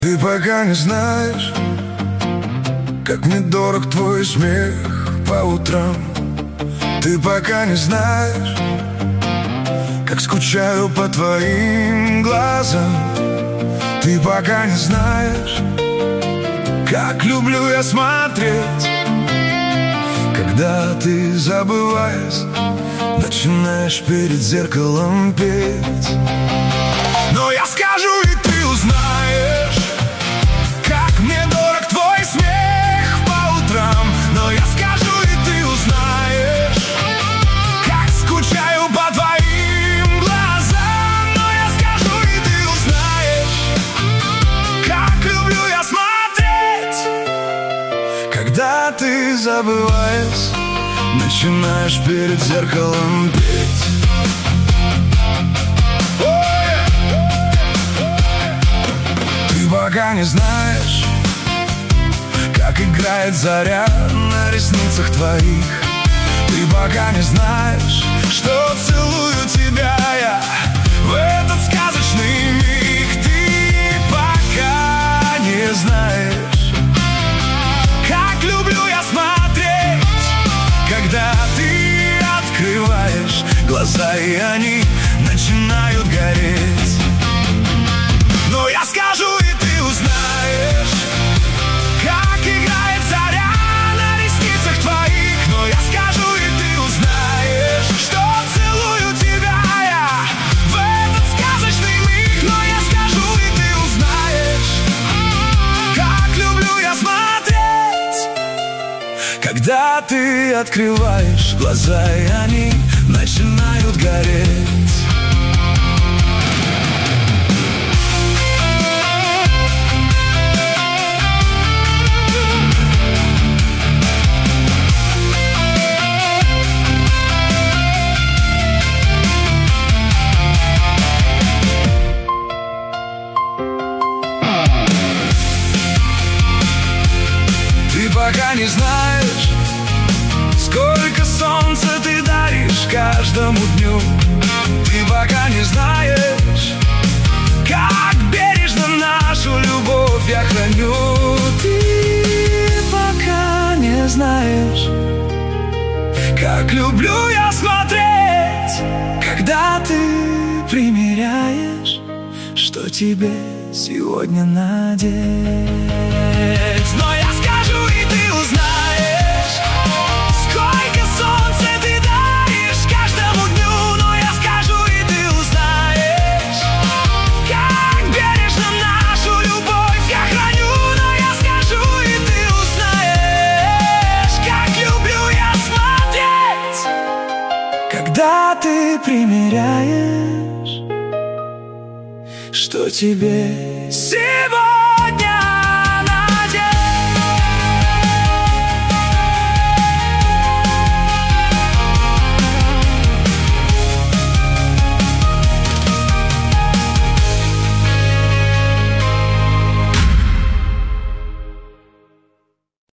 Ты пока не знаешь, как мне дорог твой смех по утрам. Ты пока не знаешь, как скучаю по твоим глазам. Ты пока не знаешь, как люблю я смотреть, когда ты, забываясь, начинаешь перед зеркалом петь. Но я скажу, и ты узнаешь, как мне дорог твой смех по утрам. Но я скажу, и ты узнаешь, как скучаю по твоим глазам. Но я скажу, и ты узнаешь, как люблю я смотреть, когда ты, забываясь, начинаешь перед зеркалом петь. Ты пока не знаешь, как играет заря на ресницах твоих. Ты пока не знаешь, что целую тебя я в этот сказочный миг. Ты пока не знаешь, как люблю я смотреть, когда ты открываешь глаза, и они начинают гореть. Но я скажу, и ты узнаешь, как играет заря на ресницах твоих. Но я скажу, и ты узнаешь, что целую тебя я в этот сказочный миг. Но я скажу, и ты узнаешь, как люблю я смотреть, когда ты открываешь глаза, и они начинают гореть. Ты пока не знаешь, сколько солнца ты даришь каждому дню. Ты пока не знаешь, как бережно нашу любовь я храню. Ты пока не знаешь, как люблю я смотреть, когда ты примеряешь, что тебе сегодня надеть. Но я скажу, и ты узнаешь, сколько солнца ты даришь каждому дню. Но я скажу, и ты узнаешь, как бережно нашу любовь я храню. Но я скажу, и ты узнаешь, как люблю я смотреть, когда ты примеряешь, что тебе сегодня